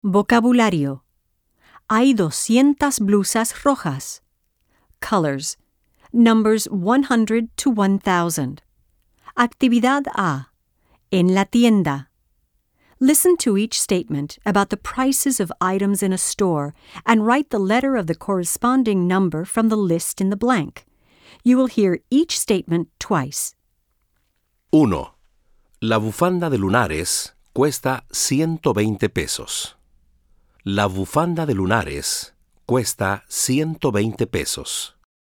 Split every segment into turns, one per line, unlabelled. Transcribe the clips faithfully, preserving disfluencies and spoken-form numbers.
Vocabulario. Hay doscientas blusas rojas. Colors. Numbers one hundred to one thousand. Actividad A. En la tienda. Listen to each statement about the prices of items in a store and write the letter of the corresponding number from the list in the blank. You will hear each statement twice.
uno. La bufanda de lunares cuesta ciento veinte pesos. La bufanda de lunares cuesta ciento veinte pesos.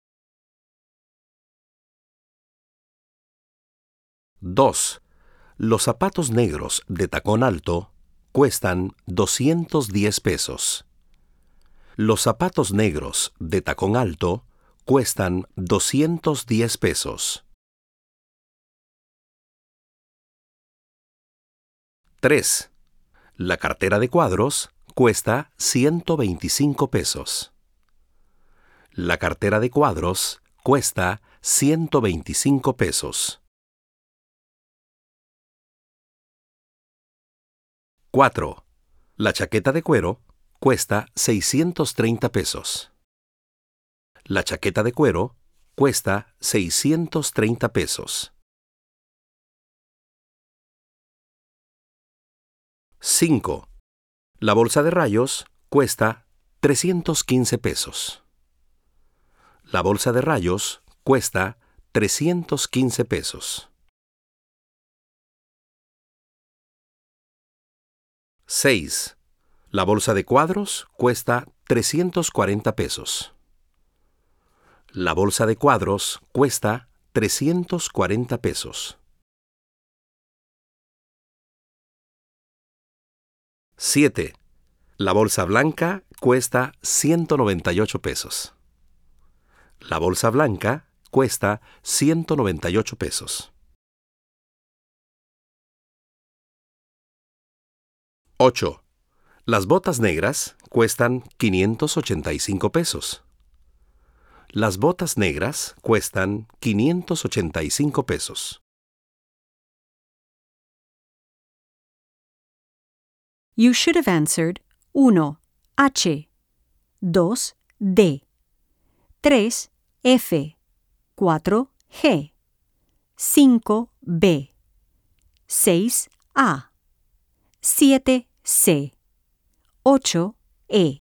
dos. Los zapatos negros de tacón alto cuestan doscientos diez pesos. Los zapatos negros de tacón alto cuestan doscientos diez pesos. tres. La cartera de cuadros cuesta ciento veinticinco pesos. La cartera de cuadros cuesta ciento veinticinco pesos. cuatro. La chaqueta de cuero cuesta seiscientos treinta pesos. La chaqueta de cuero cuesta seiscientos treinta pesos. cinco. La bolsa de rayos cuesta trescientos quince pesos. La bolsa de rayos cuesta trescientos quince pesos. seis. La bolsa de cuadros cuesta trescientos cuarenta pesos. La bolsa de cuadros cuesta trescientos cuarenta pesos. siete. La bolsa blanca cuesta ciento noventa y ocho pesos. La bolsa blanca cuesta ciento noventa y ocho pesos. ocho. Las botas negras cuestan quinientos ochenta y cinco pesos. Las botas negras cuestan quinientos ochenta y cinco pesos.
You should have answered uno. H, dos. D, tres. F, cuatro. G, cinco. B, seis. A, siete. C, ocho. E.